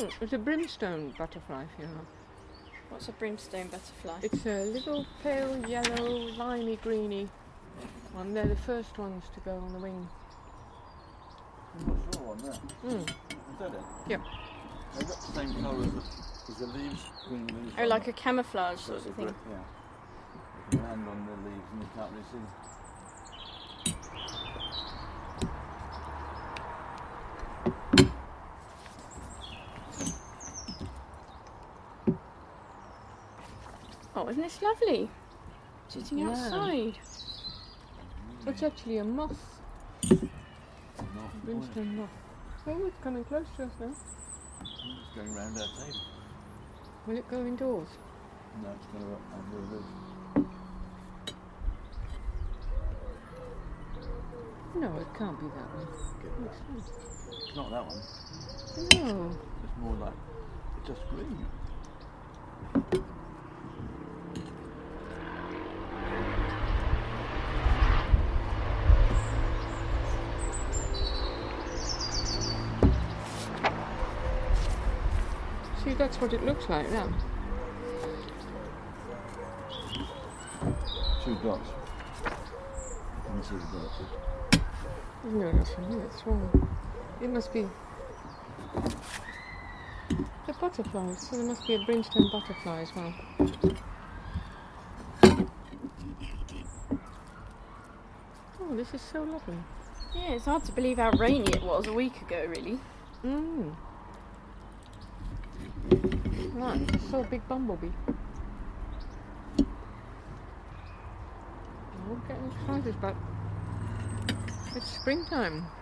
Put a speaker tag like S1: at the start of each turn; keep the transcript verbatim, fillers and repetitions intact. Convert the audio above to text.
S1: Um, it's a brimstone butterfly, if you know.
S2: What's a brimstone butterfly?
S1: It's a little pale yellow, limey greeny one. They're the first ones to go on the wing.
S3: I'm not sure on that.
S1: Mm.
S3: Is that it?
S1: Yep.
S3: They've got the same colour as the, as the leaves, green leaves.
S2: Oh, like a camouflage
S3: so
S2: sort
S3: it's a
S2: of thing.
S3: brick, yeah. You can land on the leaves and you can't really see.
S2: Oh, isn't this lovely? Sitting
S1: Yeah.
S2: outside.
S1: It's actually a moth.
S3: Not
S1: Brimstone moth. Oh, it's coming close to us now.
S3: It's going round our table.
S1: Will it go indoors?
S3: No, it's going to go under the roof.
S1: No, it can't be that one. Makes sense.
S3: It's not that one.
S1: No.
S3: It's more like it's just green.
S1: See, that's what it looks like now.
S3: Two dots. You can see the dots.
S1: No, that's from here. It's wrong. It must be the butterflies. So there must be a brimstone butterfly as well. Oh, this is so lovely.
S2: Yeah, it's hard to believe how rainy it was a week ago, really.
S1: Mm. Right, I saw a big bumblebee. Oh, getting excited, but it's springtime.